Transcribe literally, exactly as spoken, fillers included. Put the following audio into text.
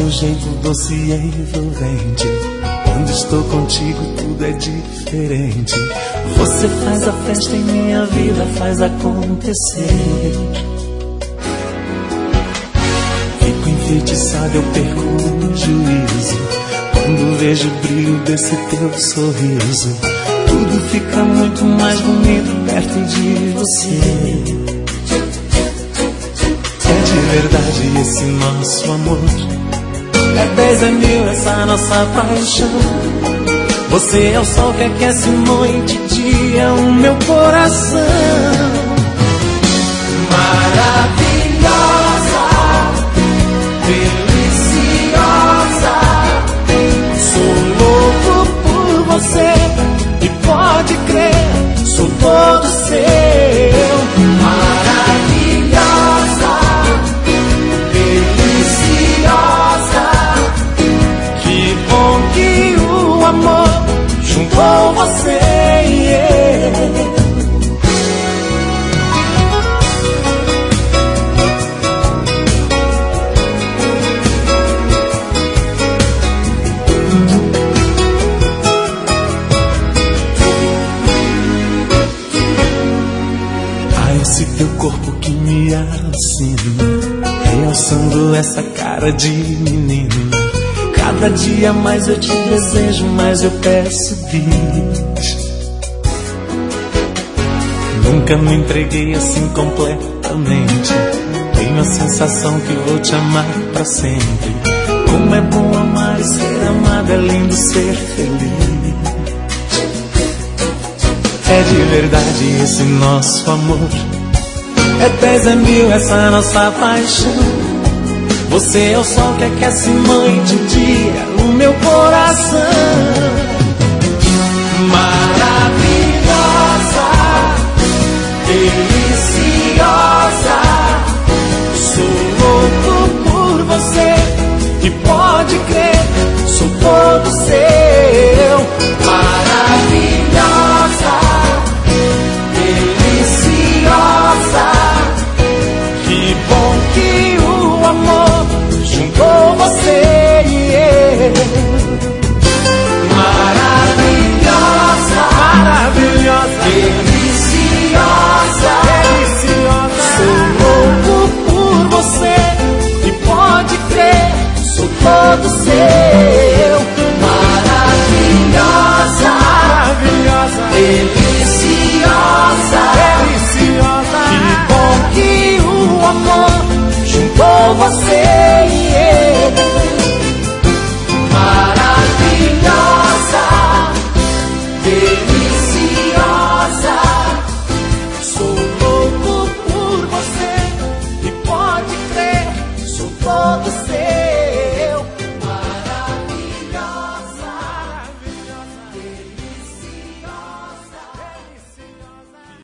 seu jeito doce e envolvente. Quando estou contigo tudo é diferente. Você faz a festa em minha vida, faz acontecer. Fico enfeitiçado, eu perco o juízo quando vejo o brilho desse teu sorriso. Tudo fica muito mais bonito perto de você. É de verdade esse nosso amor. É dez a mil essa nossa paixão. Você é o sol que aquece noite e dia o meu coração. Maravilhosa, deliciosa, sou louco por você e pode crer, sou todo seu. Maravilhosa, deliciosa, que bom que o amor juntou você e eu. Esse teu corpo que me alucina, realçando essa cara de menina. Cada dia mais eu te desejo, mais eu peço bis. Nunca me entreguei assim completamente. Tenho a sensação que vou te amar pra sempre. Como é bom amar e ser amado, é lindo ser feliz. É de verdade esse nosso amor. É dez a mil essa nossa paixão. Você é o sol que aquece noite e dia o meu coração. Maravilhosa, deliciosa, sou louco por você e pode crer, sou todo seu. Maravilhosa, deliciosa, que bom que o amor juntou você e eu. Maravilhosa, maravilhosa, deliciosa, deliciosa, sou louco por você e pode crer, sou todo seu. Maravilhosa, maravilhosa, deliciosa, deliciosa, que bom que o amor juntou você e eu. Maravilhosa, deliciosa, sou louco por você e pode crer, sou todo seu.